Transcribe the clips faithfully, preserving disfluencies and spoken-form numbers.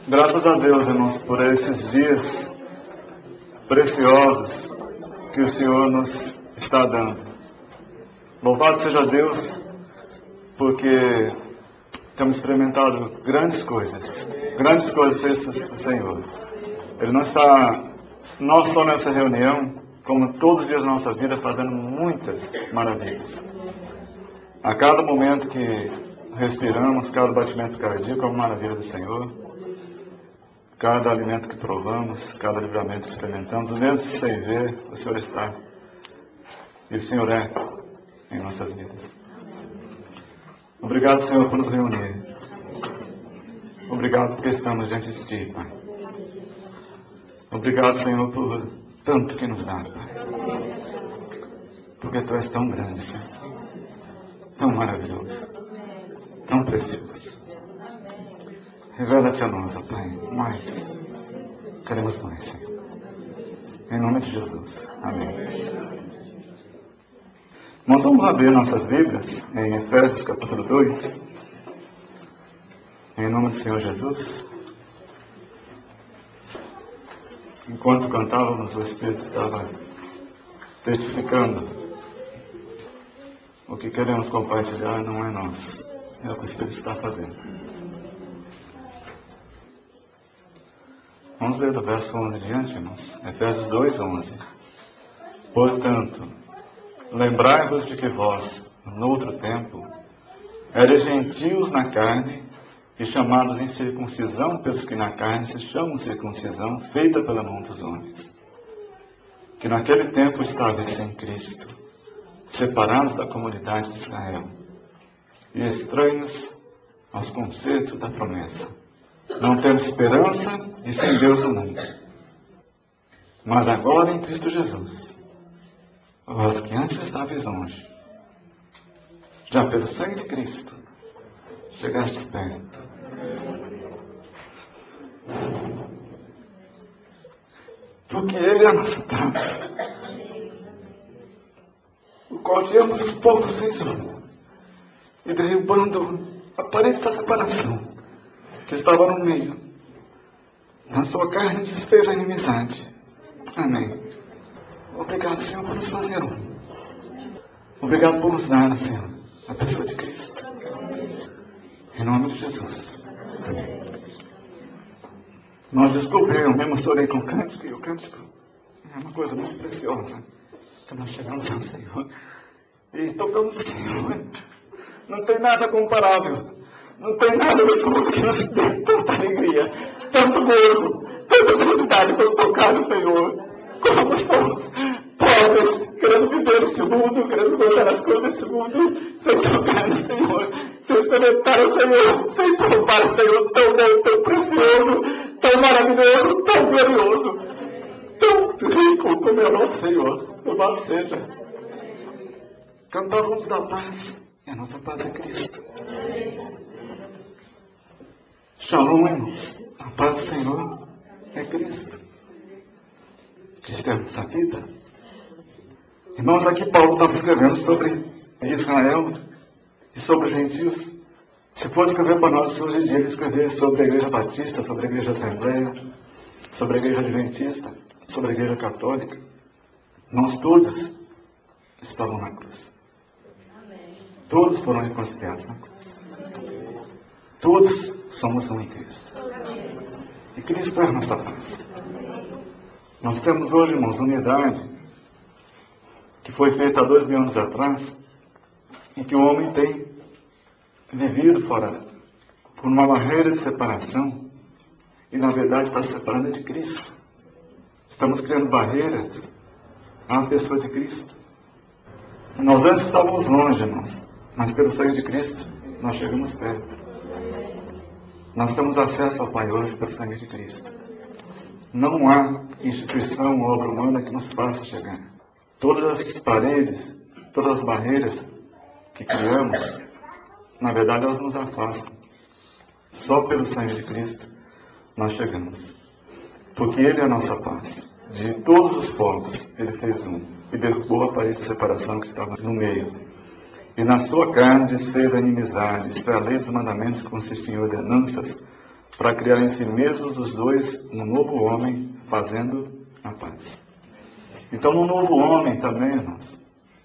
Graças a Deus, irmãos, por esses dias preciosos que o Senhor nos está dando. Louvado seja Deus, porque temos experimentado grandes coisas. Grandes coisas fez o Senhor. Ele não está, não só nessa reunião, como todos os dias da nossa vida, fazendo muitas maravilhas. A cada momento que respiramos, cada batimento cardíaco é uma maravilha do Senhor. Cada alimento que provamos, cada livramento que experimentamos, mesmo sem ver, o Senhor está. E o Senhor é em nossas vidas. Obrigado, Senhor, por nos reunir. Obrigado porque estamos diante de Ti, Pai. Obrigado, Senhor, por tanto que nos dá, Pai. Porque Tu és tão grande, Senhor. Tão maravilhoso. Tão precioso. Revela-te a nós, ó Pai, mais. Queremos mais, Senhor. Em nome de Jesus. Amém. Nós vamos abrir nossas Bíblias em Efésios capítulo dois. Em nome do Senhor Jesus. Enquanto cantávamos, o Espírito estava testificando. O que queremos compartilhar não é nosso. É o que o Espírito está fazendo. Vamos ler do verso onze diante, irmãos. Efésios dois, onze. Portanto, lembrai-vos de que vós, no outro tempo, eres gentios na carne e chamados em circuncisão pelos que na carne se chamam circuncisão, feita pela mão dos homens. Que naquele tempo estavais sem Cristo, separados da comunidade de Israel e estranhos aos conceitos da promessa, não tendo esperança e sem Deus no mundo. Mas agora em Cristo Jesus, vós que antes estavais longe, já pelo sangue de Cristo, chegastes perto. Porque Ele é a nossa paz, o qual de ambos os povos fez um, e derrubando a parede da separação que estava no meio, na sua carne desfez a inimizade. Amém. Obrigado, Senhor, por nos fazer um. Obrigado por nos dar, Senhor, a pessoa de Cristo. Em nome de Jesus. Amém. Nós descobrimos, eu me emocionei com o cântico, e o cântico é uma coisa muito preciosa. Que nós chegamos ao Senhor e tocamos o Senhor. Não tem nada comparável. Não tem nada nesse mundo que nos dê tanta alegria, tanto gozo, tanta felicidade quando tocar no Senhor. Como somos pobres, querendo viver nesse mundo, querendo gostar das coisas desse mundo, sem tocar no Senhor, sem experimentar o Senhor, sem provar o Senhor tão bom, tão precioso, tão maravilhoso, tão glorioso, tão rico como é o nosso Senhor. Louvado seja. Cantávamos da paz, e a nossa paz é Cristo. Shalom, irmãos. A paz do Senhor é Cristo. Cristo é a nossa vida. Irmãos, aqui Paulo estava escrevendo sobre Israel e sobre os gentios. Se fosse escrever para nós hoje em dia, ele escrever sobre a igreja batista, sobre a igreja assembleia, sobre a igreja adventista, sobre a igreja católica. Nós todos estavam na cruz. Todos foram reconciliados na cruz. Todos somos um em Cristo. E Cristo é a nossa paz. Nós temos hoje, irmãos, unidade que foi feita há dois mil anos atrás e que o homem tem vivido fora por uma barreira de separação e, na verdade, está se separando de Cristo. Estamos criando barreiras à pessoa de Cristo. Nós antes estávamos longe, irmãos, mas pelo sangue de Cristo nós chegamos perto. Nós temos acesso ao Pai hoje pelo sangue de Cristo. Não há instituição ou obra humana que nos faça chegar. Todas as paredes, todas as barreiras que criamos, na verdade elas nos afastam. Só pelo sangue de Cristo nós chegamos. Porque Ele é a nossa paz. De todos os povos, Ele fez um. E derrubou a parede de separação que estava no meio. E na sua carne desfez a inimizade, isto é, a lei dos mandamentos que consistia em ordenanças, para criar em si mesmos os dois um novo homem, fazendo a paz. Então, no novo homem também, irmãos,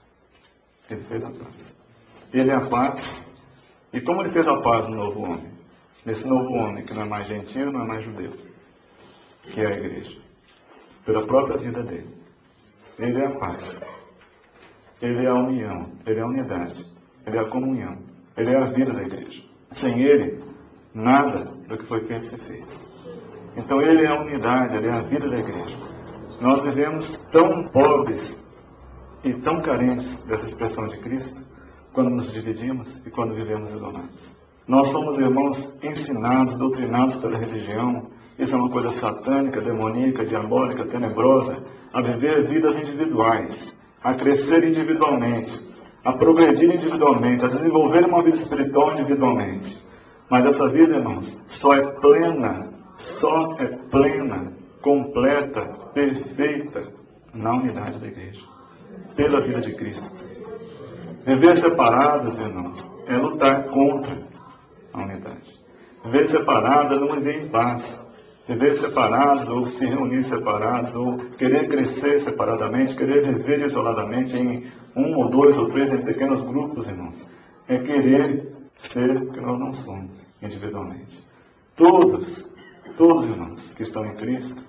ele fez a paz. Ele é a paz. E como ele fez a paz no novo homem? Nesse novo homem, que não é mais gentio, não é mais judeu, que é a igreja. Pela própria vida dele. Ele é a paz. Ele é a união. Ele é a unidade. Ele é a comunhão. Ele é a vida da igreja. Sem ele, nada do que foi feito se fez. Então ele é a unidade, ele é a vida da igreja. Nós vivemos tão pobres e tão carentes dessa expressão de Cristo quando nos dividimos e quando vivemos isolados. Nós somos irmãos ensinados, doutrinados pela religião. Isso é uma coisa satânica, demoníaca, diabólica, tenebrosa, a viver vidas individuais, a crescer individualmente, a progredir individualmente, a desenvolver uma vida espiritual individualmente. Mas essa vida, irmãos, só é plena, só é plena, completa, perfeita na unidade da igreja, pela vida de Cristo. Viver separados, irmãos, é lutar contra a unidade. Viver separados é não viver em paz. Viver separados, ou se reunir separados, ou querer crescer separadamente, querer viver isoladamente em um ou dois ou três, em pequenos grupos, irmãos, é querer ser o que nós não somos, individualmente. Todos, todos, irmãos, que estão em Cristo,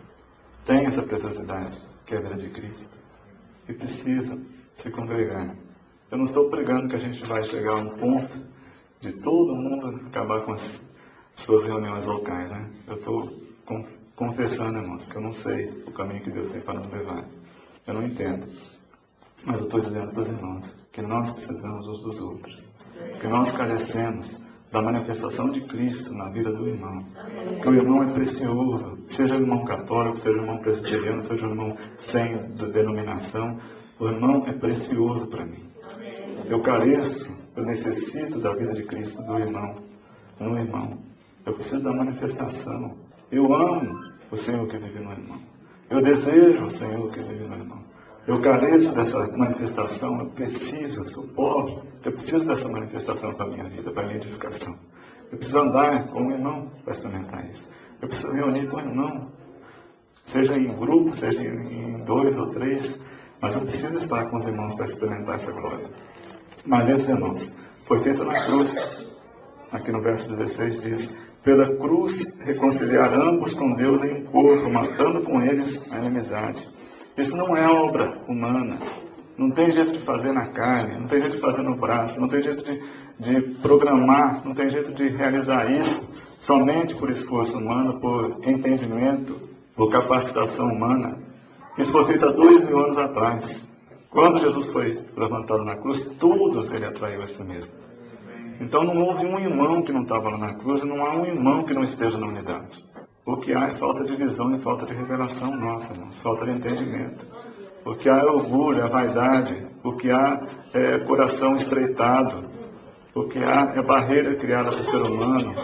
têm essa preciosidade, que é a vida de Cristo, e precisam se congregar. Eu não estou pregando que a gente vai chegar a um ponto de todo mundo acabar com as suas reuniões locais, né? Eu estou confessando, irmãos, que eu não sei o caminho que Deus tem para nos levar. Eu não entendo. Mas eu estou dizendo para os irmãos que nós precisamos uns dos outros. Que nós carecemos da manifestação de Cristo na vida do irmão. Que o irmão é precioso. Seja o irmão católico, seja o irmão presbiteriano, seja o irmão sem denominação. O irmão é precioso para mim. Eu careço, eu necessito da vida de Cristo do irmão, no irmão. Eu preciso da manifestação. Eu amo o Senhor que vive no irmão. Eu desejo o Senhor que vive no irmão. Eu careço dessa manifestação, eu preciso, eu sou pobre. Eu preciso dessa manifestação para a minha vida, para a minha edificação. Eu preciso andar com o irmão para experimentar isso. Eu preciso reunir com o irmão. Seja em grupo, seja em dois ou três. Mas eu preciso estar com os irmãos para experimentar essa glória. Mas esse, irmãos, foi feito na cruz. Aqui no verso dezesseis diz: pela cruz reconciliar ambos com Deus em um corpo, matando com eles a inimizade. Isso não é obra humana. Não tem jeito de fazer na carne, não tem jeito de fazer no braço, não tem jeito de, de programar, não tem jeito de realizar isso somente por esforço humano, por entendimento, por capacitação humana. Isso foi feito há dois mil anos atrás. Quando Jesus foi levantado na cruz, todos ele atraiu a si mesmo. Então não houve um irmão que não estava lá na cruz, e não há um irmão que não esteja na unidade. O que há é falta de visão e falta de revelação nossa, irmãos, falta de entendimento. O que há é orgulho, é vaidade. O que há é coração estreitado. O que há é barreira criada pelo ser humano.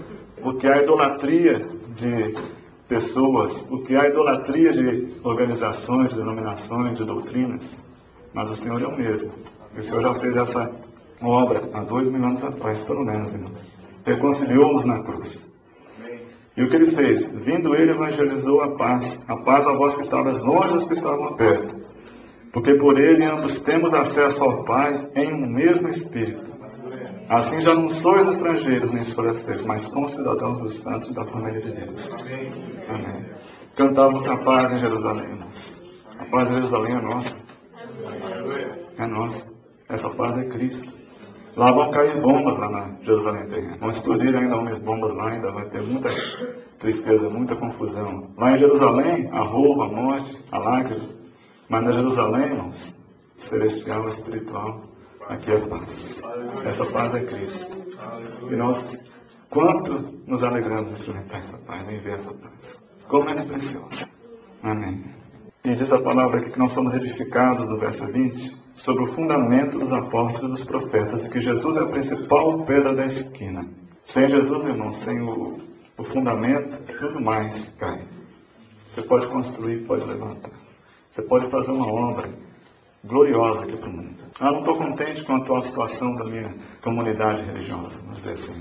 O que há é idolatria de pessoas. O que há é idolatria de organizações, de denominações, de doutrinas. Mas o Senhor é o mesmo. E o Senhor já fez essa obra há dois mil anos atrás, pelo menos, irmãos. Reconciliou-nos na cruz. E o que ele fez? Vindo ele, evangelizou a paz. A paz a vós que estavas longe, aos que estavam perto. Porque por ele ambos temos acesso ao Pai em um mesmo Espírito. Assim já não sois estrangeiros nem forasteiros, mas concidadãos dos santos e da família de Deus. Amém. Cantávamos a paz em Jerusalém, irmãos. A paz em Jerusalém é nossa. É nossa. Essa paz é Cristo. Lá vão cair bombas lá na Jerusalém terrena. Vão explodir ainda umas bombas lá, ainda vai ter muita tristeza, muita confusão. Lá em Jerusalém, a roubo, a morte, a lágrima. Mas na Jerusalém, irmãos, celestial, espiritual, aqui é paz. Essa paz é Cristo. E nós, quanto nos alegramos em experimentar essa paz, em ver essa paz. Como ela é preciosa. Amém. E diz a palavra aqui que nós somos edificados, no verso vinte, sobre o fundamento dos apóstolos e dos profetas, e que Jesus é a principal pedra da esquina. Sem Jesus, irmão, sem o, o fundamento, tudo mais cai. Você pode construir, pode levantar. Você pode fazer uma obra gloriosa aqui para o mundo. Ah, não estou contente com a atual situação da minha comunidade religiosa, vamos dizer assim, né?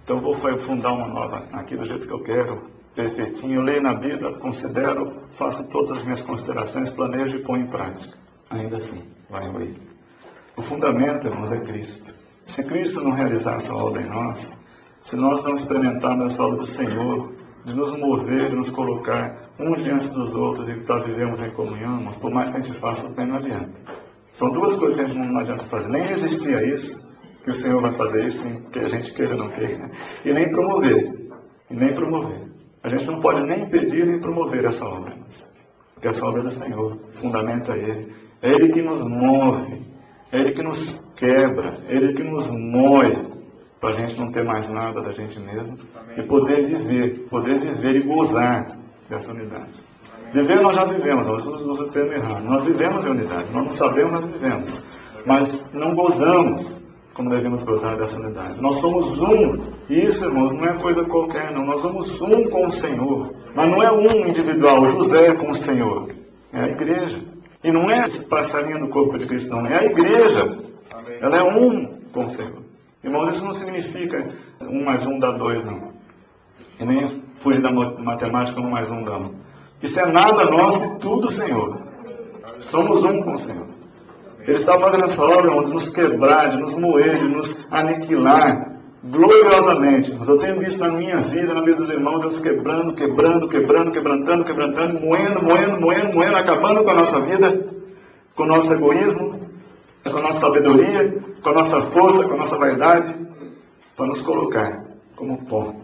Então eu vou fundar uma nova aqui do jeito que eu quero, perfeitinho. Eu leio na Bíblia, considero, faço todas as minhas considerações, planejo e ponho em prática. Ainda assim, vai ruir. O fundamento, irmãos, é Cristo. Se Cristo não realizar essa obra em nós, se nós não experimentarmos essa obra do Senhor, de nos mover, de nos colocar uns diante dos outros e para vivermos em comunhão, mas por mais que a gente faça, também não adianta. São duas coisas que a gente não, não adianta fazer. Nem existia isso, que o Senhor vai fazer isso, que a gente queira ou não queira. E nem promover. E nem promover. A gente não pode nem impedir nem promover essa obra. Porque essa obra é do Senhor. O fundamento é Ele. É Ele que nos move. É Ele que nos quebra. É Ele que nos moe. Para a gente não ter mais nada da gente mesmo. Amém. E poder viver. Poder viver e gozar dessa unidade. Viver nós já vivemos. Nós usamos o termo errado. Nós vivemos em unidade. Nós não sabemos, nós vivemos. Mas não gozamos como devemos gozar dessa unidade. Nós somos um. E isso, irmãos, não é coisa qualquer, não. Nós somos um com o Senhor. Mas não é um individual, José com o Senhor. É a igreja. E não é esse passarinho do corpo de Cristo, não. É a igreja. Amém. Ela é um com o Senhor. Irmãos, isso não significa um mais um dá dois, não. E nem fugir da matemática, um mais um dá um. Isso é nada nosso e tudo Senhor. Somos um com o Senhor. Ele está fazendo essa obra de nos quebrar, de nos moer, de nos aniquilar gloriosamente. Mas eu tenho visto na minha vida, na vida dos irmãos, Deus quebrando, quebrando, quebrando, quebrantando, quebrantando, moendo, moendo, moendo, moendo, acabando com a nossa vida, com o nosso egoísmo, com a nossa sabedoria, com a nossa força, com a nossa vaidade, para nos colocar como pó.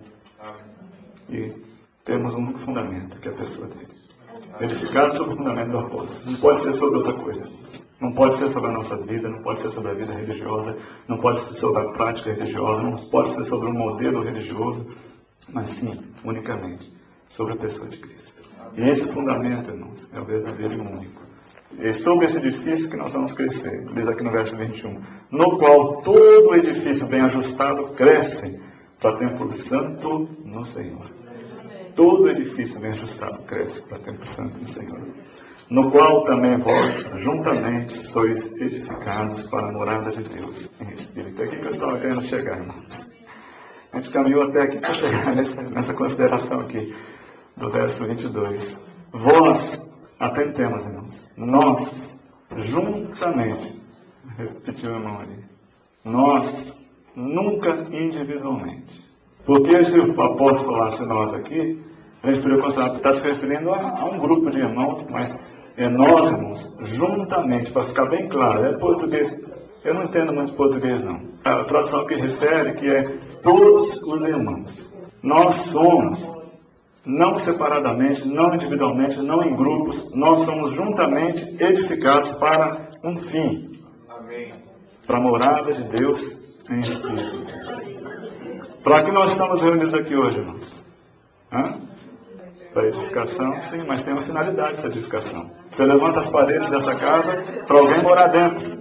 E temos um único fundamento, que é a pessoa dele. Edificado sobre o fundamento do apóstolo. Não pode ser sobre outra coisa. Não pode ser sobre a nossa vida, não pode ser sobre a vida religiosa, não pode ser sobre a prática religiosa, não pode ser sobre um modelo religioso, mas sim, unicamente, sobre a pessoa de Cristo. E esse fundamento, irmãos, é o verdadeiro e único. É sobre esse edifício que nós vamos crescer, diz aqui no verso vinte e um, no qual todo o edifício bem ajustado cresce para templo santo no Senhor. Todo edifício bem ajustado cresce para templo santo no Senhor. No qual também vós, juntamente, sois edificados para a morada de Deus em Espírito. É aqui que eu estava querendo chegar, irmãos. A gente caminhou até aqui para chegar nessa, nessa consideração aqui, do verso vinte e dois. Vós, atentemos, irmãos, nós, juntamente, repetiu o irmão ali, nós, nunca individualmente. Porque se o apóstolo falasse nós aqui, a gente poderia considerar que está se referindo a, a um grupo de irmãos, mas é nós, irmãos, juntamente, para ficar bem claro, é português. Eu não entendo muito português, não. A tradução que refere que é todos os irmãos. Nós somos, não separadamente, não individualmente, não em grupos, nós somos juntamente edificados para um fim. Amém. Para a morada de Deus em Espírito. Para que nós estamos reunidos aqui hoje, irmãos? Hã? Para edificação, sim, mas tem uma finalidade essa edificação. Você levanta as paredes dessa casa para alguém morar dentro.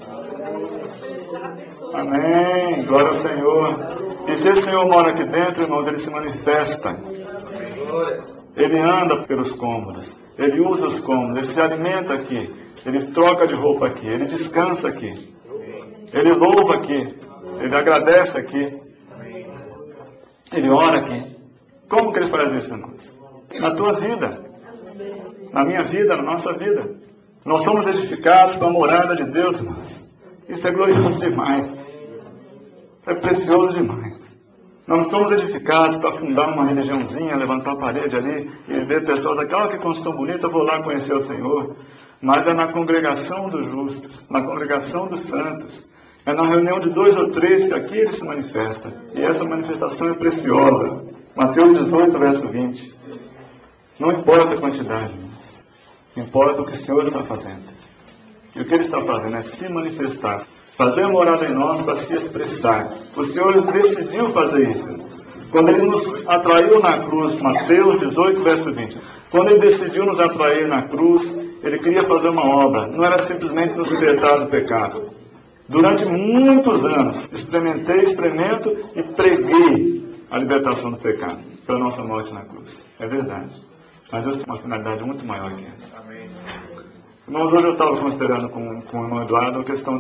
Amém, glória ao Senhor. E se esse Senhor mora aqui dentro, irmãos, ele se manifesta. Ele anda pelos cômodos, ele usa os cômodos, ele se alimenta aqui, ele troca de roupa aqui, ele descansa aqui, ele louva aqui, ele agradece aqui, ele ora aqui. Como que ele faz isso, irmãos? Na tua vida, na minha vida, na nossa vida. Nós somos edificados para a morada de Deus, irmãos. Isso é glorioso demais. Isso é precioso demais. Nós não somos edificados para fundar uma religiãozinha, levantar a parede ali e ver pessoas aqui, olha que construção bonita, vou lá conhecer o Senhor. Mas é na congregação dos justos, na congregação dos santos. É na reunião de dois ou três que aqui ele se manifesta. E essa manifestação é preciosa. Mateus dezoito, verso vinte. Não importa a quantidade, irmãos. Importa o que o Senhor está fazendo. E o que Ele está fazendo é se manifestar. Fazer a morada em nós para se expressar. O Senhor decidiu fazer isso, irmãos. Quando Ele nos atraiu na cruz, Mateus dezoito, verso vinte. Quando Ele decidiu nos atrair na cruz, Ele queria fazer uma obra. Não era simplesmente nos libertar do pecado. Durante muitos anos, experimentei, experimento e preguei a libertação do pecado pela nossa morte na cruz. É verdade. Mas Deus tem uma finalidade muito maior que essa. Amém. Irmãos, hoje eu estava considerando com, com o irmão Eduardo a questão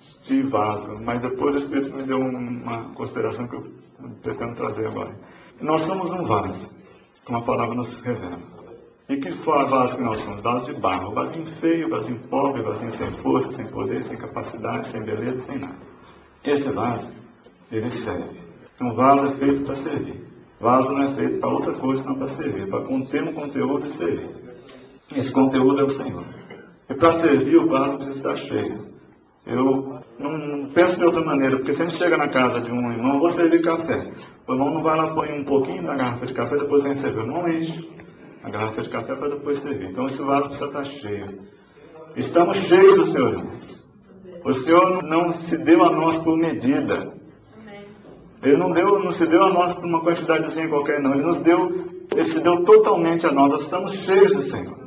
de vaso, mas depois o Espírito me deu uma consideração que eu pretendo trazer agora. Nós somos um vaso, como a palavra nos revela. E que vaso que nós somos? Vaso de barro, vasinho feio, vasinho pobre, vasinho sem força, sem poder, sem capacidade, sem beleza, sem nada. Esse vaso, ele serve. Um vaso é feito para servir. Vaso não é feito para outra coisa, senão para servir, para conter um conteúdo e servir. Esse conteúdo é o Senhor. E para servir, o vaso precisa estar cheio. Eu não penso de outra maneira, porque se a gente chega na casa de um irmão, vou servir café. O irmão não vai lá, põe um pouquinho na garrafa de café, depois vem servir. O irmão enche a garrafa de café para depois servir. Então esse vaso precisa estar cheio. Estamos cheios do Senhor, irmãos. O Senhor não se deu a nós por medida. Ele não, deu, não se deu a nós por uma quantidadezinha qualquer, não. Ele nos deu, ele se deu totalmente a nós. Nós estamos cheios do Senhor.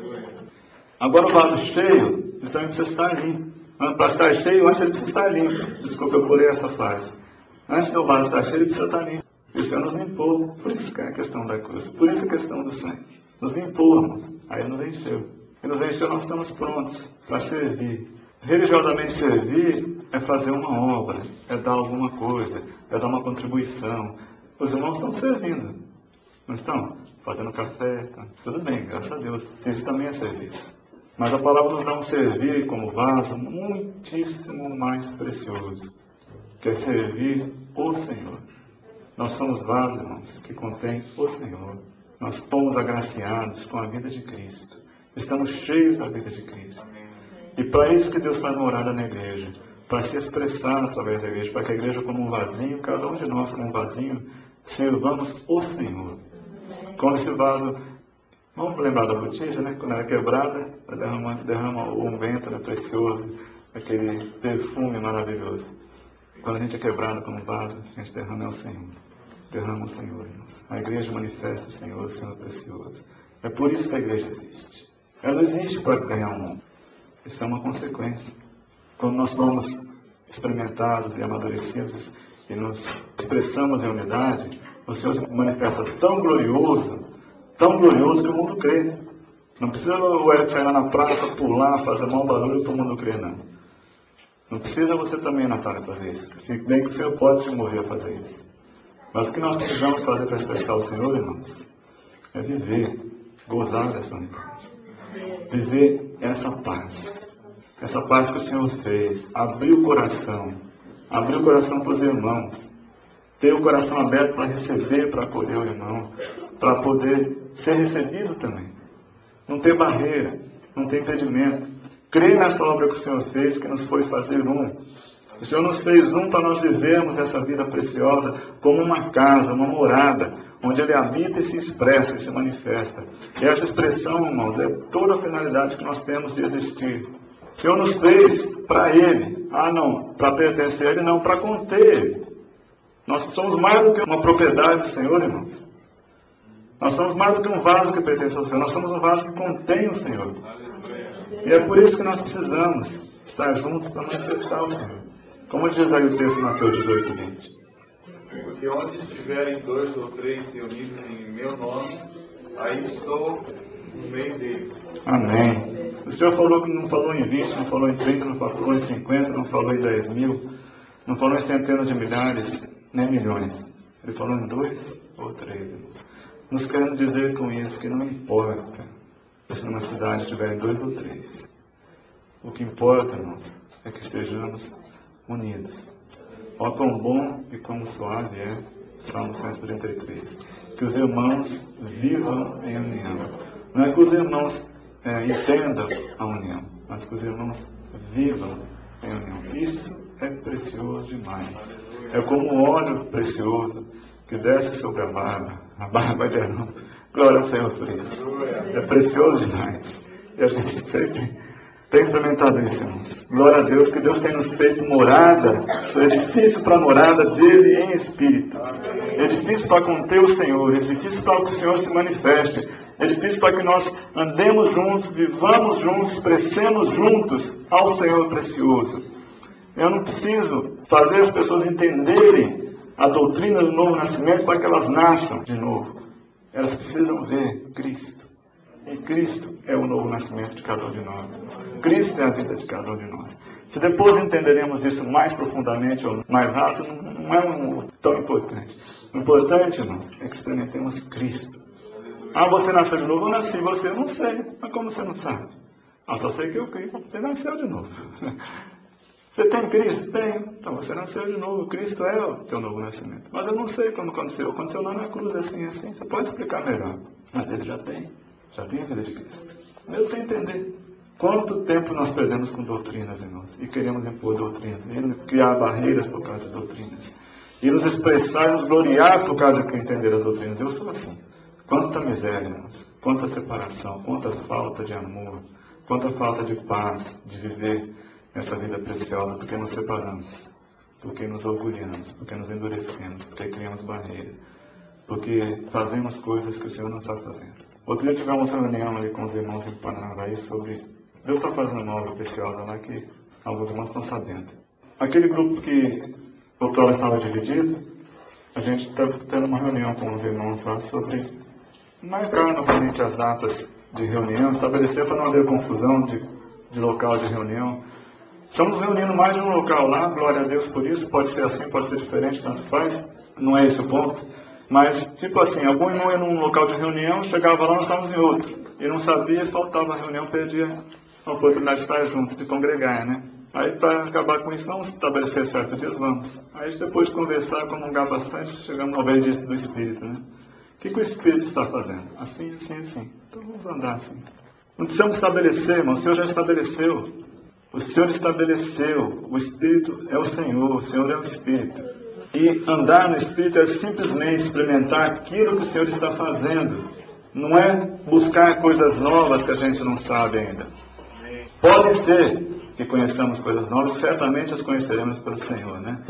Agora o vaso cheio, ele também precisa estar limpo. Para estar cheio, antes ele precisa estar limpo. Desculpa, eu pulei essa frase. Antes do vaso estar cheio, ele precisa estar limpo. E o Senhor nos limpou. Por isso que é a questão da cruz. Por isso que é a questão do sangue. Nos limpou, irmãos. Aí nos encheu. E nos encheu, nós estamos prontos para servir. Religiosamente servir é fazer uma obra, é dar alguma coisa, é dar uma contribuição. Os irmãos estão servindo. Não estão? Fazendo café. Tá? Tudo bem, graças a Deus. Isso também é serviço. Mas a palavra nos dá um servir como vaso muitíssimo mais precioso, que é servir o Senhor. Nós somos vasos, irmãos, que contém o Senhor. Nós fomos agraciados com a vida de Cristo. Estamos cheios da vida de Cristo. E para isso que Deus faz morada na igreja, para se expressar através da igreja, para que a igreja como um vasinho, cada um de nós como um vasinho, sirvamos o Senhor. Como esse vaso... Vamos lembrar da botija, né? Quando ela é quebrada, ela derrama, derrama o unguento, né? Precioso, aquele perfume maravilhoso. Quando a gente é quebrado como vaso, a gente derrama o Senhor. Derrama o Senhor, irmãos. A igreja manifesta o Senhor, o Senhor precioso. É por isso que a igreja existe. Ela não existe para ganhar o mundo. Isso é uma consequência. Quando nós somos experimentados e amadurecidos e nos expressamos em unidade, o Senhor se manifesta tão glorioso, tão glorioso que o mundo crê. Não precisa o Eric sair lá na praça, pular, fazer mau barulho para o mundo crer, não. Não precisa você também, Natália, fazer isso. Se bem que o Senhor pode te mover a fazer isso. Mas o que nós precisamos fazer para expressar o Senhor, irmãos, é viver, gozar dessa unidade. Viver essa paz. Essa paz que o Senhor fez. Abrir o coração. Abrir o coração para os irmãos. Ter o coração aberto para receber, para acolher o irmão. Para poder ser recebido também. Não ter barreira. Não ter impedimento. Crer nessa obra que o Senhor fez, que nos foi fazer um. O Senhor nos fez um para nós vivermos essa vida preciosa como uma casa, uma morada, onde Ele habita e se expressa e se manifesta. E essa expressão, irmãos, é toda a finalidade que nós temos de existir. O Senhor nos fez para Ele. Ah, não, para pertencer a Ele, não, para conter Ele. Nós somos mais do que uma propriedade do Senhor, irmãos. Nós somos mais do que um vaso que pertence ao Senhor. Nós somos um vaso que contém o Senhor. E é por isso que nós precisamos estar juntos para manifestar o Senhor. Como diz aí o texto de Mateus dezoito, vinte. Porque onde estiverem dois ou três reunidos em meu nome, aí estou no meio deles. Amém. O Senhor falou que não falou em vinte, não falou em trinta, não falou em cinquenta, não falou em dez mil, não falou em centenas de milhares, nem milhões. Ele falou em dois ou três. Nos querendo dizer com isso que não importa se numa cidade tiverem dois ou três. O que importa, irmãos, é que estejamos unidos. Ó, quão bom e quão suave é, Salmo cento e trinta e três. Que os irmãos vivam em união. Não é que os irmãos é, entendam a união, mas que os irmãos vivam em união. Isso é precioso demais. É como um óleo precioso que desce sobre a barba. A barba de Arão. Glória ao Senhor por isso. É precioso demais. E a gente sempre tem experimentado isso, irmãos. Glória a Deus, que Deus tem nos feito morada, edifício para a morada dele em espírito. Edifício para conter o Senhor, edifício para que o Senhor se manifeste, edifício para que nós andemos juntos, vivamos juntos, expressemos juntos ao Senhor precioso. Eu não preciso fazer as pessoas entenderem a doutrina do novo nascimento para que elas nasçam de novo. Elas precisam ver Cristo. E Cristo é o novo nascimento de cada um de nós. Cristo é a vida de cada um de nós. Se depois entenderemos isso mais profundamente ou mais rápido, não é um, tão importante. O importante, irmãos, é que experimentemos Cristo. Ah, você nasceu de novo? Eu nasci. Você? Eu não sei. Mas como você não sabe? Ah, só sei que eu criei. Você nasceu de novo. Você tem Cristo? Tenho. Então você nasceu de novo. Cristo é o teu novo nascimento. Mas eu não sei quando aconteceu. Aconteceu lá na cruz, assim, assim. Você pode explicar melhor. Mas ele já tem. Já tem a vida de Cristo. Mesmo sem entender. Quanto tempo nós perdemos com doutrinas, irmãos? E queremos impor doutrinas. E criar barreiras por causa de doutrinas. E nos expressar e nos gloriar por causa de entender as doutrinas. Eu sou assim. Quanta miséria, irmãos. Quanta separação. Quanta falta de amor. Quanta falta de paz. De viver essa vida preciosa. Porque nos separamos. Porque nos orgulhamos. Porque nos endurecemos. Porque criamos barreiras. Porque fazemos coisas que o Senhor não está fazendo. Outro dia tivemos uma reunião ali com os irmãos em Paranavaí sobre... Deus está fazendo uma obra preciosa lá que alguns irmãos estão sabendo. Aquele grupo que outrora estava dividido, a gente está tendo uma reunião com os irmãos lá sobre marcar novamente as datas de reunião, estabelecer para não haver confusão de, de local de reunião. Estamos reunindo mais de um local lá, glória a Deus por isso, pode ser assim, pode ser diferente, tanto faz, não é esse o ponto. Mas, tipo assim, algum irmão ia num local de reunião, chegava lá, nós estávamos em outro. E não sabia, faltava a reunião, perdia a oportunidade de estar juntos, de congregar, né? Aí, para acabar com isso, vamos estabelecer certos dias, vamos. Aí, depois de conversar, comungar bastante, chegamos ao bendito do Espírito, né? O que, que o Espírito está fazendo? Assim, assim, assim. Então, vamos andar assim. Não precisamos estabelecer, irmão. O Senhor já estabeleceu. O Senhor estabeleceu. O Espírito é o Senhor. O Senhor é o Espírito. E andar no Espírito é simplesmente experimentar aquilo que o Senhor está fazendo. Não é buscar coisas novas que a gente não sabe ainda. Pode ser que conheçamos coisas novas, certamente as conheceremos pelo Senhor, né?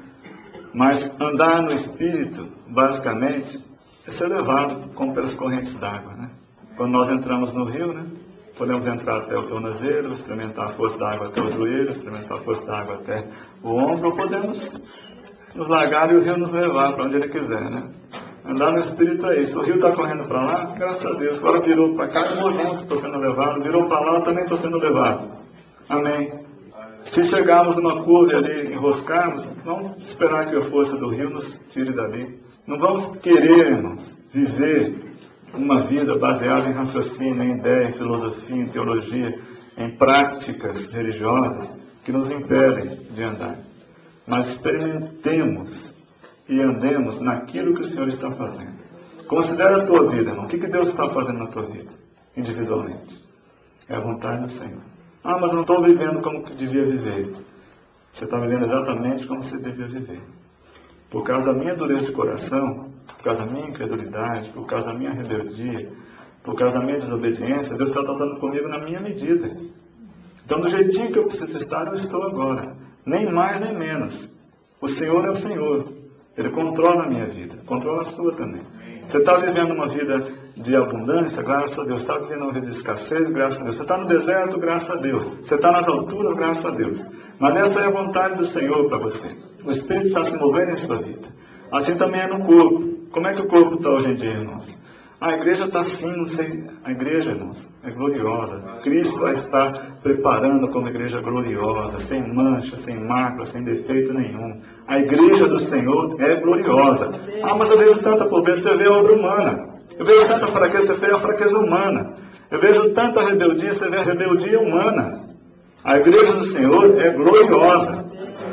Mas andar no Espírito, basicamente, é ser levado como pelas correntes d'água, né? Quando nós entramos no rio, né? Podemos entrar até o tornozelo, experimentar a força da água até o joelho, experimentar a força da água até o ombro, ou podemos nos largar e o rio nos levar para onde ele quiser, né? Andar no Espírito é isso. O rio está correndo para lá, graças a Deus. Agora virou para cá, eu vou junto, estou sendo levado. Virou para lá, eu também estou sendo levado. Amém. Se chegarmos numa curva ali e enroscarmos, vamos esperar que a força do rio nos tire dali. Não vamos querer, irmãos, viver uma vida baseada em raciocínio, em ideia, em filosofia, em teologia, em práticas religiosas que nos impedem de andar. Mas experimentemos e andemos naquilo que o Senhor está fazendo. Considera a tua vida, irmão. O que Deus está fazendo na tua vida, individualmente? É a vontade do Senhor. Ah, mas não estou vivendo como que devia viver. Você está vivendo exatamente como você devia viver. Por causa da minha dureza de coração, por causa da minha incredulidade, por causa da minha rebeldia, por causa da minha desobediência, Deus está tratando comigo na minha medida. Então, do jeitinho que eu preciso estar, eu estou agora. Nem mais, nem menos. O Senhor é o Senhor. Ele controla a minha vida. Controla a sua também. Você está vivendo uma vida de abundância, graças a Deus. Está vivendo uma vida de escassez, graças a Deus. Você está no deserto, graças a Deus. Você está nas alturas, graças a Deus. Mas essa é a vontade do Senhor para você. O Espírito está se movendo em sua vida. Assim também é no corpo. Como é que o corpo está hoje em dia, irmãos? A igreja está assim, não sei. A igreja, irmãos, é gloriosa. Cristo a está preparando como igreja gloriosa, sem mancha, sem mácula, sem defeito nenhum. A igreja do Senhor é gloriosa. Ah, mas eu vejo tanta pobreza, você vê a obra humana. Eu vejo tanta fraqueza, você vê a fraqueza humana. Eu vejo tanta rebeldia, você vê a rebeldia humana. A igreja do Senhor é gloriosa.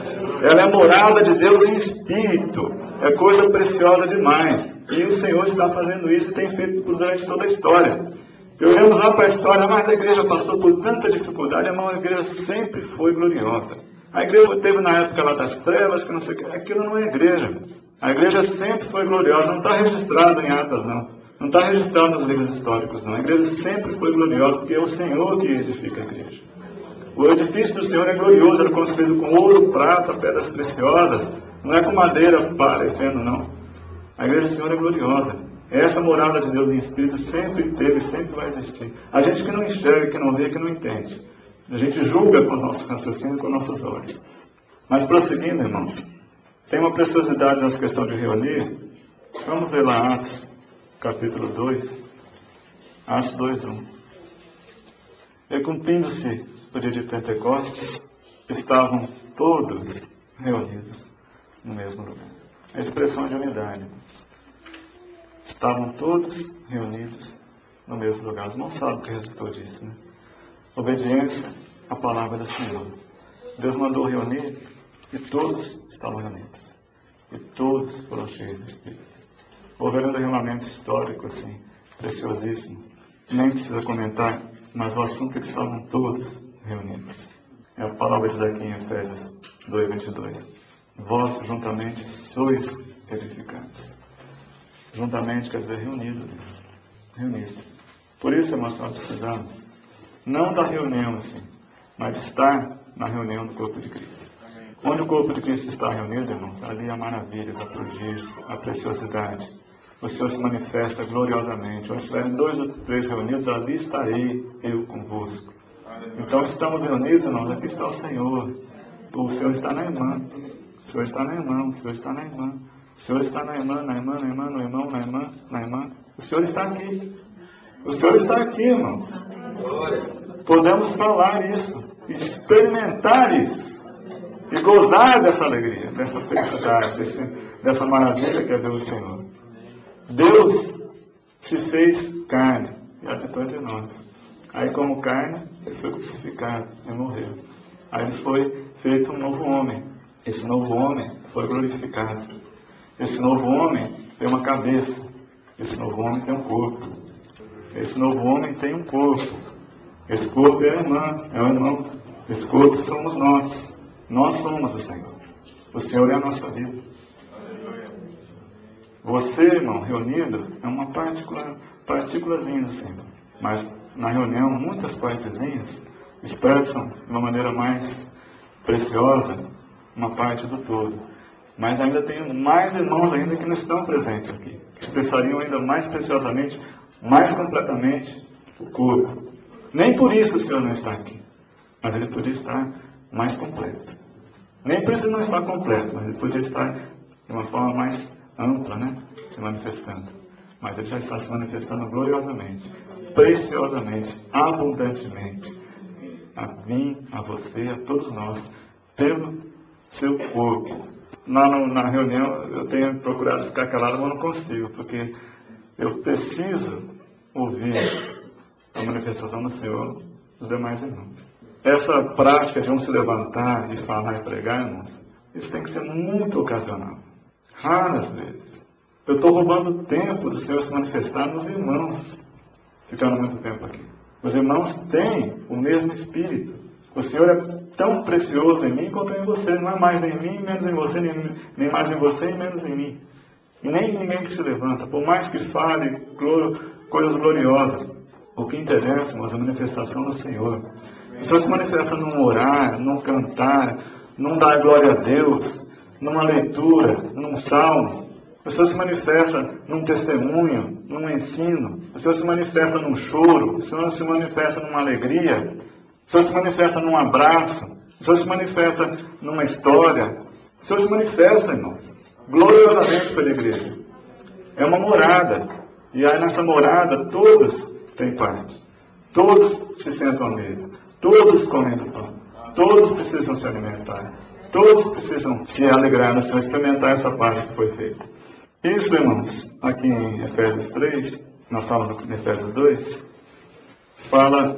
Ela é morada de Deus em espírito. É coisa preciosa demais. E o Senhor está fazendo isso e tem feito durante toda a história. E olhamos lá para a história, mas a igreja passou por tanta dificuldade, mas a igreja sempre foi gloriosa. A igreja teve na época lá das trevas, que não sei o que, aquilo não é igreja. A igreja sempre foi gloriosa, não está registrado em atas, não. Não está registrado nos livros históricos, não. A igreja sempre foi gloriosa, porque é o Senhor que edifica a igreja. O edifício do Senhor é glorioso, ele é construído com ouro, prata, pedras preciosas. Não é com madeira, palha e feno, não. A igreja do Senhor é gloriosa. Essa morada de Deus em Espírito sempre teve e sempre vai existir. A gente que não enxerga, que não vê, que não entende. A gente julga com os nossos raciocínios, com os nossos olhos. Mas prosseguindo, irmãos, tem uma preciosidade nessa questão de reunir. Vamos ver lá Atos, capítulo dois. Atos dois, um. E cumprindo-se o dia de Pentecostes, estavam todos reunidos no mesmo lugar. A expressão de unidade. Estavam todos reunidos no mesmo lugar. Os irmãos sabem o que resultou disso, né? Obediência à palavra do Senhor. Deus mandou reunir e todos estavam reunidos. E todos foram cheios do Espírito. Houve um derramamento histórico, assim, preciosíssimo. Nem precisa comentar, mas o assunto é que estavam todos reunidos. É a palavra diz aqui em Efésios dois, vinte e dois. Vós juntamente sois edificados. Juntamente quer dizer reunidos. Reunidos. Por isso, irmãos, nós precisamos, não da reunião assim, mas estar na reunião do corpo de Cristo. Amém. Onde o corpo de Cristo está reunido, irmãos, ali há maravilhas, há prodígios, há preciosidade. O Senhor se manifesta gloriosamente. Onde estiverem dois ou três reunidos, ali estarei eu convosco. Amém. Então estamos reunidos, irmãos, aqui está o Senhor. O Senhor está na irmã. O Senhor está na irmã, o Senhor está na irmã. O Senhor está na irmã, na irmã, na irmã, no irmão, na irmã, na irmã. O Senhor está aqui. O Senhor está aqui, irmãos. Podemos falar isso, experimentar isso e gozar dessa alegria, dessa felicidade, desse, dessa maravilha que é ver o Senhor. Deus se fez carne e habitou entre nós. Aí, como carne, ele foi crucificado e morreu. Aí ele foi feito um novo homem. Esse novo homem foi glorificado. Esse novo homem tem uma cabeça. Esse novo homem tem um corpo. Esse novo homem tem um corpo. Esse corpo é a irmã, é o irmão. Esse corpo somos nós. Nós somos o Senhor. O Senhor é a nossa vida. Você, irmão, reunido, é uma partícula, partículazinha do Senhor. Mas na reunião, muitas partezinhas expressam de uma maneira mais preciosa uma parte do todo. Mas ainda tem mais irmãos ainda que não estão presentes aqui, que expressariam ainda mais preciosamente, mais completamente o corpo. Nem por isso o Senhor não está aqui, mas ele podia estar mais completo. Nem por isso ele não está completo, mas ele podia estar de uma forma mais ampla, né? Se manifestando. Mas ele já está se manifestando gloriosamente, preciosamente, abundantemente, a mim, a você, a todos nós, pelo seu corpo. Lá no, na reunião eu tenho procurado ficar calado, mas não consigo, porque eu preciso ouvir a manifestação do Senhor dos demais irmãos. Essa prática de um se levantar e falar e pregar, irmãos, isso tem que ser muito ocasional. Raras vezes. Eu estou roubando tempo do Senhor se manifestar nos irmãos, ficando muito tempo aqui. Os irmãos têm o mesmo Espírito. O Senhor é tão precioso em mim quanto em você. Não é mais em mim, menos em você, nem, nem mais em você e menos em mim. E nem ninguém que se levanta, por mais que fale glor, coisas gloriosas. O que interessa, mas a manifestação do Senhor. O Senhor se manifesta num orar, num cantar, num dar glória a Deus, numa leitura, num salmo. O Senhor se manifesta num testemunho, num ensino. O Senhor se manifesta num choro. O Senhor se manifesta numa alegria. O Senhor se manifesta num abraço. O Senhor se manifesta numa história. O Senhor se manifesta, irmãos, gloriosamente pela igreja. É uma morada. E aí nessa morada todos têm parte. Todos se sentam à mesa. Todos comem do pão. Todos precisam se alimentar. Todos precisam se alegrar no Senhor, experimentar essa parte que foi feita. Isso, irmãos, aqui em Efésios três, nós estávamos em Efésios dois, fala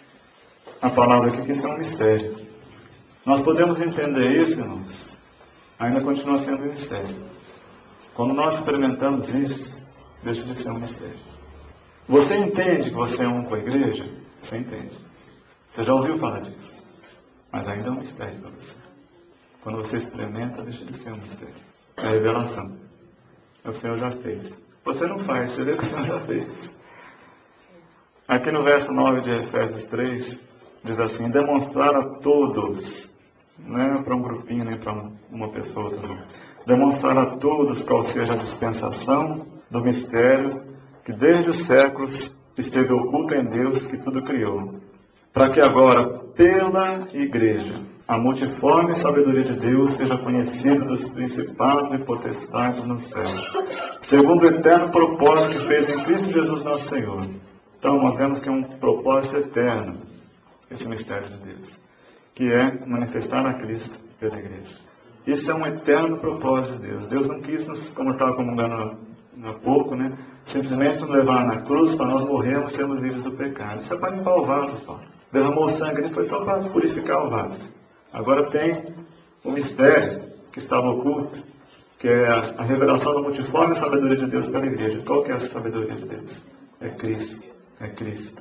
a palavra aqui que isso é um mistério. Nós podemos entender isso, irmãos, ainda continua sendo um mistério. Quando nós experimentamos isso, deixa de ser um mistério. Você entende que você é um com a igreja? Você entende. Você já ouviu falar disso. Mas ainda é um mistério para você. Quando você experimenta, deixa de ser um mistério. É a revelação. O Senhor já fez. Você não faz, você vê que o Senhor já fez. Aqui no verso nove de Efésios três, diz assim: demonstrar a todos, não é para um grupinho, nem para uma pessoa também. Demonstrar a todos qual seja a dispensação do mistério que desde os séculos esteve oculto em Deus que tudo criou, para que agora, pela igreja, a multiforme sabedoria de Deus seja conhecida dos principados e potestades no céu, segundo o eterno propósito que fez em Cristo Jesus nosso Senhor. Então, nós vemos que é um propósito eterno, esse mistério de Deus. que é manifestar a Cristo pela igreja. Isso é um eterno propósito de Deus. Deus não quis nos, como eu estava comentando há pouco, né? Simplesmente nos levar na cruz para nós morrermos e sermos livres do pecado. Isso é para limpar o vaso só. Derramou o sangue ali, foi só para purificar o vaso. Agora tem o mistério que estava oculto, que é a revelação da multiforme sabedoria de Deus pela igreja. Qual que é essa sabedoria de Deus? É Cristo. É Cristo.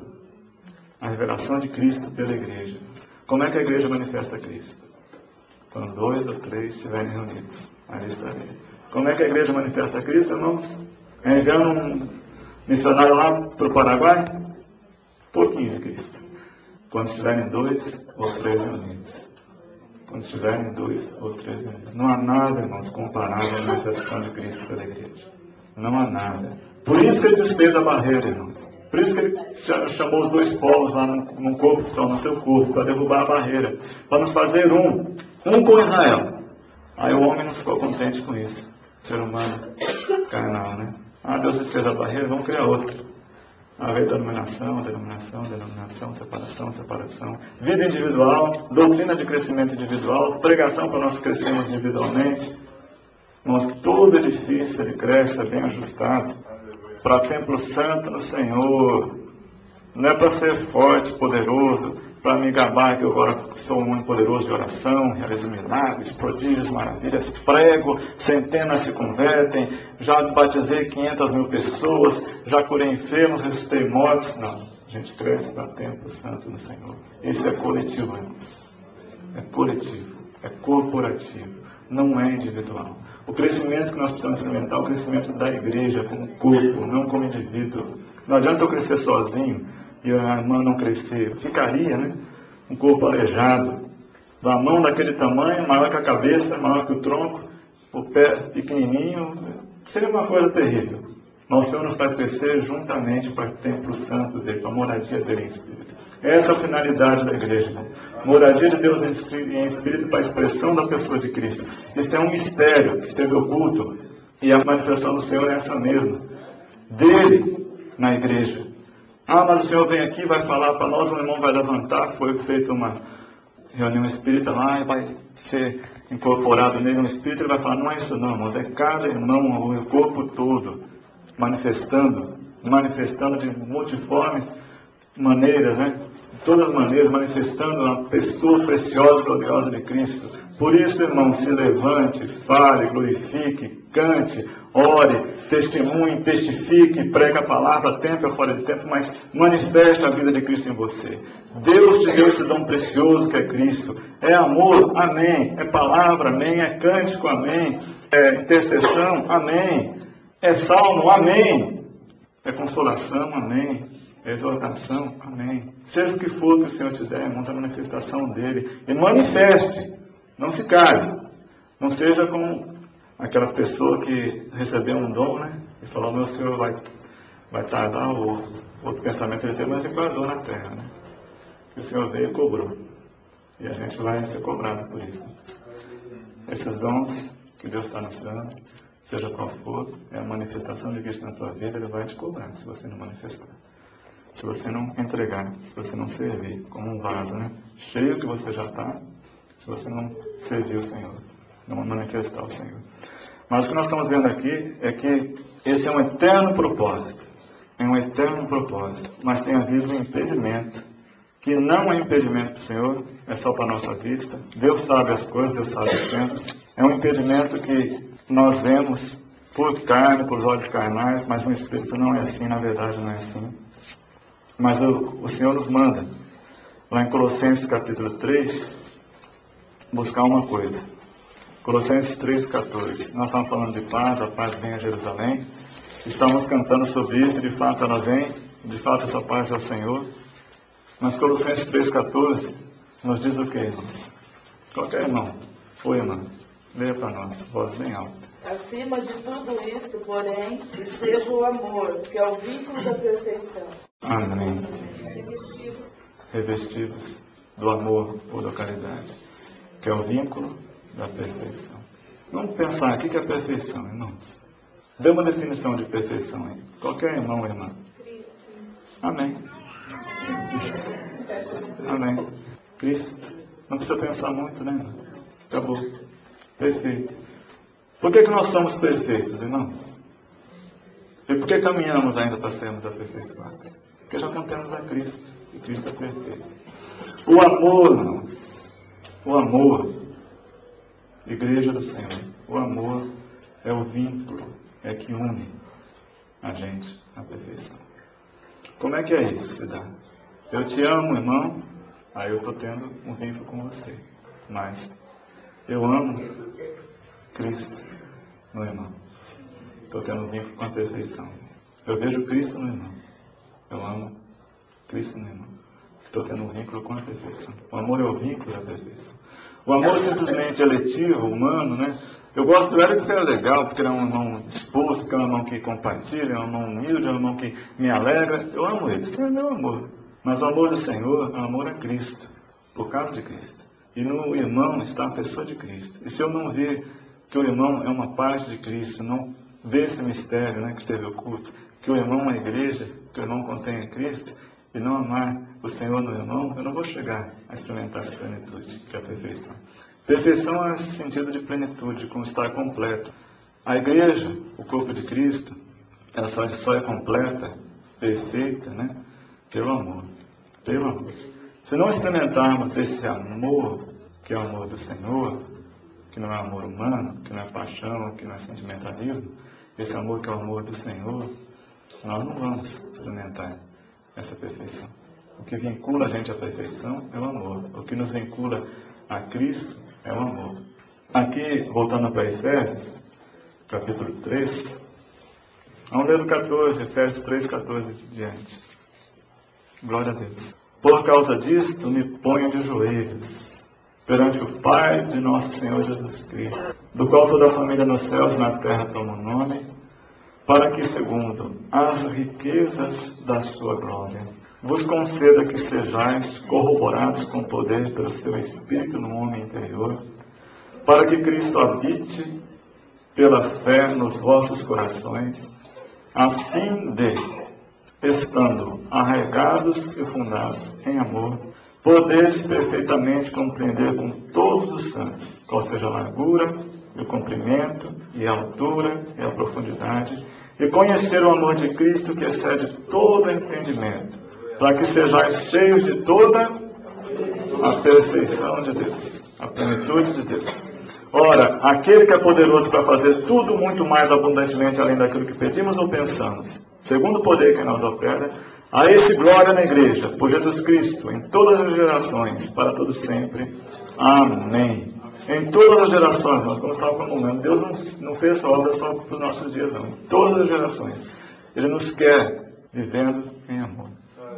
A revelação de Cristo pela igreja. Como é que a igreja manifesta Cristo? Quando dois ou três estiverem reunidos. Ali estarei. Como é que a igreja manifesta Cristo, irmãos? É enviando um missionário lá para o Paraguai? Pouquinho de Cristo. Quando estiverem dois ou três reunidos. Quando estiverem dois ou três reunidos. Não há nada, irmãos, comparável à manifestação de Cristo pela igreja. Não há nada. Por isso que ele desfez a barreira, irmãos. Por isso que ele chamou os dois povos lá num corpo só, no seu corpo, para derrubar a barreira. Para nos fazer um. Um com Israel. Aí o homem não ficou contente com isso. O ser humano carnal, né? Ah, Deus desfez a barreira, vamos criar outra. Haver denominação, denominação, denominação, separação, separação. Vida individual, doutrina de crescimento individual, pregação para nós crescermos individualmente. Mas que todo edifício ele cresça bem ajustado. Para templo santo no Senhor. Não é para ser forte, poderoso, para me gabar que eu agora sou um homem poderoso de oração, realizo milagres, prodígios, maravilhas, prego, centenas se convertem, já batizei quinhentas mil pessoas, já curei enfermos, ressuscitei mortos. Não, a gente cresce para templo santo no Senhor. Isso é coletivo, irmãos. É coletivo, é corporativo, não é individual. O crescimento que nós precisamos experimentar é o crescimento da igreja como corpo, não como indivíduo. Não adianta eu crescer sozinho e a irmã não crescer. Ficaria, né? Um corpo aleijado. A mão daquele tamanho, maior que a cabeça, maior que o tronco, o pé pequenininho. Seria uma coisa terrível. Mas o Senhor nos faz crescer juntamente para o templo santo dele, para a moradia dele em espírito. Essa é a finalidade da igreja, irmãos. Moradia de Deus em espírito para a expressão da pessoa de Cristo. Isso é um mistério que esteve oculto e a manifestação do Senhor é essa mesma. Dele na igreja. Ah, mas o Senhor vem aqui e vai falar para nós, o irmão vai levantar, foi feita uma reunião espírita lá e vai ser incorporado nele um espírito, ele vai falar, não é isso não, irmãos, é cada irmão, o corpo todo, manifestando, manifestando de multiformes maneiras, né? De todas as maneiras, manifestando a pessoa preciosa e gloriosa de Cristo. Por isso, irmão, se levante, fale, glorifique, cante, ore, testemunhe, testifique, pregue a palavra, tempo ou fora de tempo, mas manifeste a vida de Cristo em você. Deus te deu esse dom precioso que é Cristo. É amor, amém. É palavra, amém. É cântico, amém. É intercessão, amém. É salmo, amém. É consolação, amém. É exortação, amém. Seja o que for que o Senhor te der, irmãos, a manifestação dele. E manifeste, não se cale. Não seja como aquela pessoa que recebeu um dom, né? E falou, meu Senhor vai, vai tardar, ou outro pensamento ele teve, mas ele guardou na terra, né? E o Senhor veio e cobrou. E a gente vai ser cobrado por isso. Esses dons que Deus está nos dando, seja qual for, é a manifestação de Cristo na tua vida, ele vai te cobrar se você não manifestar. Se você não entregar, se você não servir, como um vaso, né? Cheio que você já está, se você não servir o Senhor, não manifestar o Senhor. Mas o que nós estamos vendo aqui é que esse é um eterno propósito. É um eterno propósito. Mas tem havido um impedimento, que não é impedimento para o Senhor, é só para a nossa vista. Deus sabe as coisas, Deus sabe os tempos. É um impedimento que nós vemos por carne, por olhos carnais, mas no Espírito não é assim, na verdade não é assim. Mas o, o Senhor nos manda, lá em Colossenses capítulo três, buscar uma coisa. Colossenses três, quatorze. Nós estamos falando de paz, a paz vem a Jerusalém. Estamos cantando sobre isso, de fato ela vem, de fato essa paz é o Senhor. Mas Colossenses três, quatorze nos diz o que, irmãos? Qualquer irmão, foi irmão, leia para nós, voz bem alta. Acima de tudo isto, porém, seja o amor, que é o vínculo da perfeição. Amém. Revestidos do amor ou da caridade, que é o vínculo da perfeição. Vamos pensar, o que é perfeição, irmãos? Dê uma definição de perfeição aí. Qualquer irmão ou irmã. Amém. Amém. Cristo Não precisa pensar muito, né? Acabou. Perfeito. Por que, que nós somos perfeitos, irmãos? E por que caminhamos ainda para sermos aperfeiçoados? Porque já contemos a Cristo. E Cristo é perfeito. O amor, irmãos. O amor. Igreja do Senhor. O amor é o vínculo. É que une a gente à perfeição. Como é que é isso se dá? Eu te amo, irmão. Aí eu estou tendo um vínculo com você. Mas eu amo Cristo no irmão. Estou tendo um vínculo com a perfeição. Eu vejo Cristo no irmão. Eu amo Cristo no irmão. Estou tendo um vínculo com a perfeição. O amor é o vínculo da perfeição. O amor simplesmente eletivo, humano, né? Eu gosto do Hélio porque ele é legal, porque ele é um irmão disposto, porque é um irmão que compartilha, é um irmão humilde, é um irmão que me alegra. Eu amo ele. Esse é o meu amor. Mas o amor do Senhor é o amor a Cristo. Por causa de Cristo. E no irmão está a pessoa de Cristo. E se eu não ver que o irmão é uma parte de Cristo, não ver esse mistério, né, que esteve oculto, que o irmão é a igreja, que o irmão contém a Cristo, e não amar o Senhor no irmão, eu não vou chegar a experimentar a plenitude, que é a perfeição. Perfeição é esse sentido de plenitude, como estar completo. A igreja, o corpo de Cristo, ela só, só é completa, perfeita, né, pelo amor. Pelo amor. Se não experimentarmos esse amor, que é o amor do Senhor, que não é amor humano, que não é paixão, que não é sentimentalismo, esse amor que é o amor do Senhor, nós não vamos experimentar essa perfeição. O que vincula a gente à perfeição é o amor. O que nos vincula a Cristo é o amor. Aqui, voltando para Efésios, capítulo três, vamos ler do catorze, Efésios três, catorze diante. Glória a Deus. Por causa disto, me ponho de joelhos perante o Pai de nosso Senhor Jesus Cristo, do qual toda a família nos céus e na terra toma o nome, para que, segundo as riquezas da sua glória, vos conceda que sejais corroborados com poder pelo seu Espírito no homem interior, para que Cristo habite pela fé nos vossos corações, a fim de, estando arraigados e fundados em amor, podeis perfeitamente compreender com todos os santos qual seja a largura, e o comprimento, e a altura, e a profundidade, e conhecer o amor de Cristo que excede todo entendimento, para que sejais cheios de toda a perfeição de Deus, a plenitude de Deus. Ora, aquele que é poderoso para fazer tudo muito mais abundantemente além daquilo que pedimos ou pensamos, segundo o poder que em nós opera, a esse glória na igreja, por Jesus Cristo, em todas as gerações, para todos sempre. Amém. Em todas as gerações, nós como estávamos falando, Deus não, não fez essa obra só para os nossos dias, não. Em todas as gerações. Ele nos quer vivendo em amor.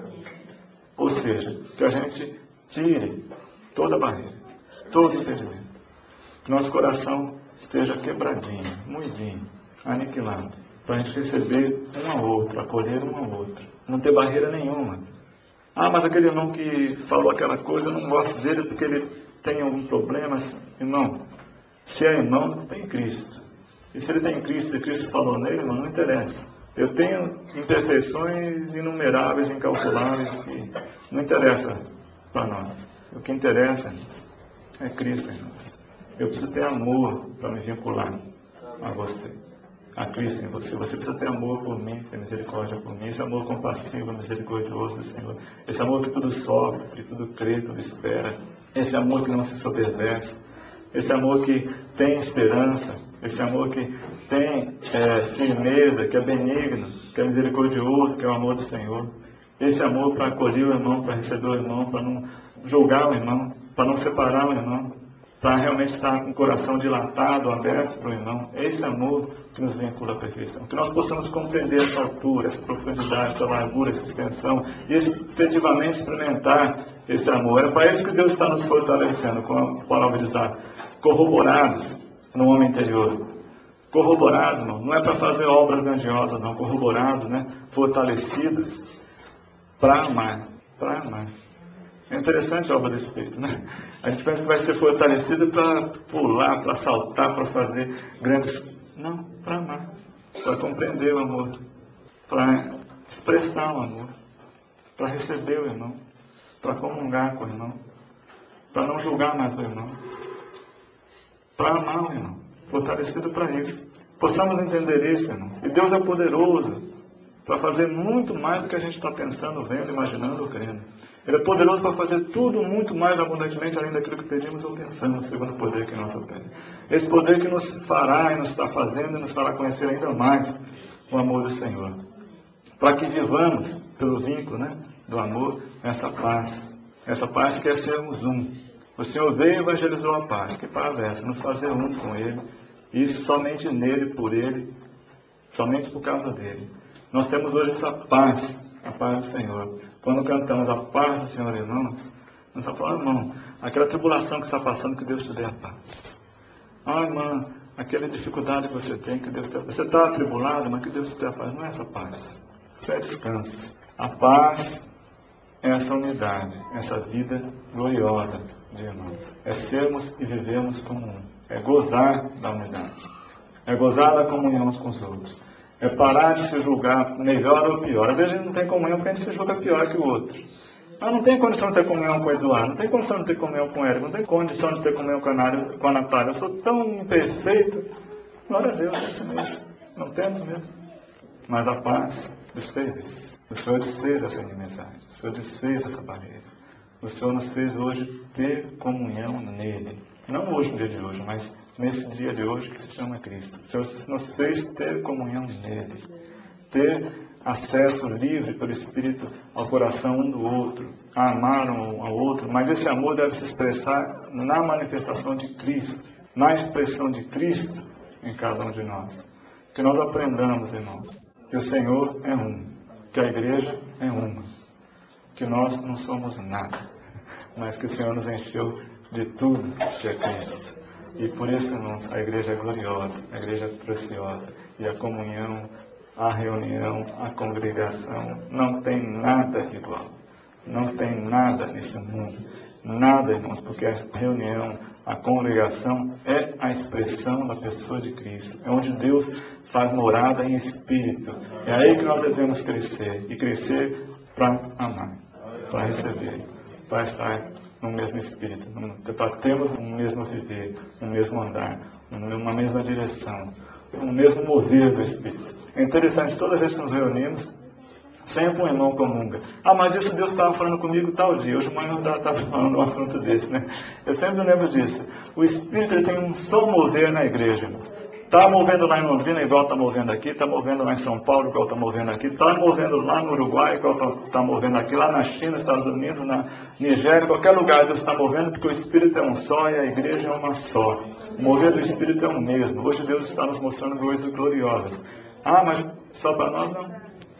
Ou seja, que a gente tire toda a barreira, todo o impedimento. Que nosso coração esteja quebradinho, moidinho, aniquilado, para a gente receber um ao outro, acolher um ao outro. Não ter barreira nenhuma. Ah, mas aquele irmão que falou aquela coisa, eu não gosto dele porque ele tem algum problema. Irmão, se é irmão, tem Cristo. E se ele tem Cristo e Cristo falou nele, irmão, não interessa. Eu tenho imperfeições inumeráveis, incalculáveis, que não interessa para nós. O que interessa é Cristo em nós. Eu preciso ter amor para me vincular a você, a Cristo em você. Você precisa ter amor por mim, ter misericórdia por mim. Esse amor compassivo, misericordioso do Senhor. Esse amor que tudo sofre, que tudo crê, tudo espera. Esse amor que não se soberbece. Esse amor que tem esperança. Esse amor que tem é, firmeza, que é benigno, que é misericordioso, que é o amor do Senhor. Esse amor para acolher o irmão, para receber o irmão, para não julgar o irmão, para não separar o irmão, para realmente estar com o coração dilatado, aberto para o irmão. É esse amor que nos vincula à perfeição. Que nós possamos compreender essa altura, essa profundidade, essa largura, essa extensão, e efetivamente experimentar esse amor. É para isso que Deus está nos fortalecendo, como a palavra diz lá, corroborados no homem interior. Corroborados, não, não é para fazer obras grandiosas, não. Corroborados, né? Fortalecidos para amar, para amar. É interessante a obra do Espírito, né? A gente pensa que vai ser fortalecido para pular, para saltar, para fazer grandes... Não, para amar, para compreender o amor, para expressar o amor, para receber o irmão, para comungar com o irmão, para não julgar mais o irmão, para amar o irmão, fortalecido para isso. Possamos entender isso, irmãos. E Deus é poderoso para fazer muito mais do que a gente está pensando, vendo, imaginando ou crendo. Ele é poderoso para fazer tudo muito mais abundantemente além daquilo que pedimos ou pensamos, segundo o poder que nos opera. Esse poder que nos fará e nos está fazendo e nos fará conhecer ainda mais o amor do Senhor. Para que vivamos, pelo vínculo, né, do amor, essa paz. Essa paz que é sermos um. O Senhor veio e evangelizou a paz. Que paz é essa? Nos fazer um com Ele. Isso somente nele, por Ele, somente por causa dele. Nós temos hoje essa paz, a paz do Senhor. Quando cantamos a paz do Senhor, irmãos, nós estamos falando, irmão, aquela tribulação que está passando, que Deus te dê a paz. Ah, irmã, aquela dificuldade que você tem, que Deus te dê a paz. Você está atribulado, mas que Deus te dê a paz. Não é essa paz. Isso é descanso. A paz é essa unidade, essa vida gloriosa de irmãos. É sermos e vivermos como um. É gozar da unidade. É gozar da comunhão uns com os outros. É parar de se julgar melhor ou pior. Às vezes a gente não tem comunhão porque a gente se julga pior que o outro. Mas não tem condição de ter comunhão com o Eduardo, não tem condição de ter comunhão com o Érico, não tem condição de ter comunhão com a, Nária, com a Natália. Eu sou tão imperfeito. Glória a Deus, é isso mesmo. Não temos mesmo. Mas a paz desfez isso. O Senhor desfez essa inimizade. O Senhor desfez essa barreira. O Senhor nos fez hoje ter comunhão nele. Não hoje, no dia de hoje, mas nesse dia de hoje que se chama Cristo. O Senhor nos fez ter comunhão nele. Ter acesso livre pelo Espírito ao coração um do outro. A amar um ao outro. Mas esse amor deve se expressar na manifestação de Cristo. Na expressão de Cristo em cada um de nós. Que nós aprendamos, irmãos, que o Senhor é um. Que a igreja é uma. Que nós não somos nada. Mas que o Senhor nos encheu de tudo que é Cristo. E por isso, irmãos, a igreja é gloriosa, a igreja é preciosa. E a comunhão, a reunião, a congregação, não tem nada igual. Não tem nada nesse mundo. Nada, irmãos, porque a reunião, a congregação é a expressão da pessoa de Cristo. É onde Deus faz morada em espírito. É aí que nós devemos crescer. E crescer para amar, para receber, para estar no mesmo espírito, para termos um mesmo viver, um mesmo andar, uma mesma direção, um mesmo mover do espírito. É interessante, toda vez que nos reunimos, sempre um irmão comunga. Ah, mas isso Deus estava falando comigo tal dia. Hoje de manhã eu estava falando de um assunto desse, né? Eu sempre me lembro disso. O Espírito ele tem um só mover na igreja, irmãos. Está movendo lá em Londrina igual está movendo aqui, está movendo lá em São Paulo igual está movendo aqui, está movendo lá no Uruguai igual está movendo aqui, lá na China, nos Estados Unidos, na Nigéria, qualquer lugar Deus está movendo, porque o Espírito é um só e a igreja é uma só. O mover do Espírito é o mesmo. Hoje Deus está nos mostrando coisas gloriosas. Ah, mas só para nós não.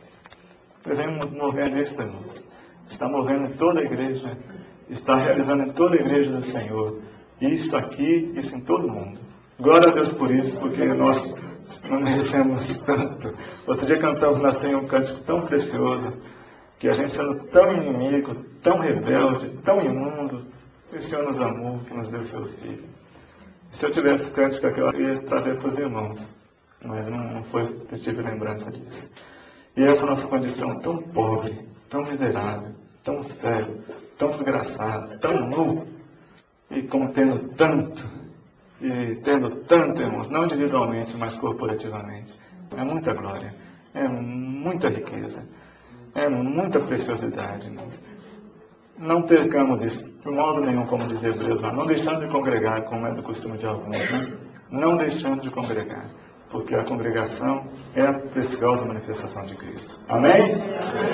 Devemos mover isso, irmãos. Está movendo em toda a igreja, está realizando em toda a igreja do Senhor. Isso aqui, isso em todo mundo. Glória a Deus por isso, porque nós não merecemos tanto. Outro dia cantamos na Senhor um cântico tão precioso, que a gente sendo tão inimigo, tão rebelde, tão imundo, o Senhor nos amou, que nos deu seu Filho. Se eu tivesse cântico aqui, eu ia trazer para os irmãos, mas não, não foi, eu tive lembrança disso. E essa nossa condição tão pobre, tão miserável, tão cego, tão desgraçado, tão nu, e contendo tanto, e tendo tanto, irmãos, não individualmente, mas corporativamente. É muita glória, é muita riqueza, é muita preciosidade, irmãos. Não percamos isso, de modo nenhum, como diz Hebreus, não deixando de congregar, como é do costume de alguns, né? Não deixando de congregar, porque a congregação é a preciosa manifestação de Cristo. Amém?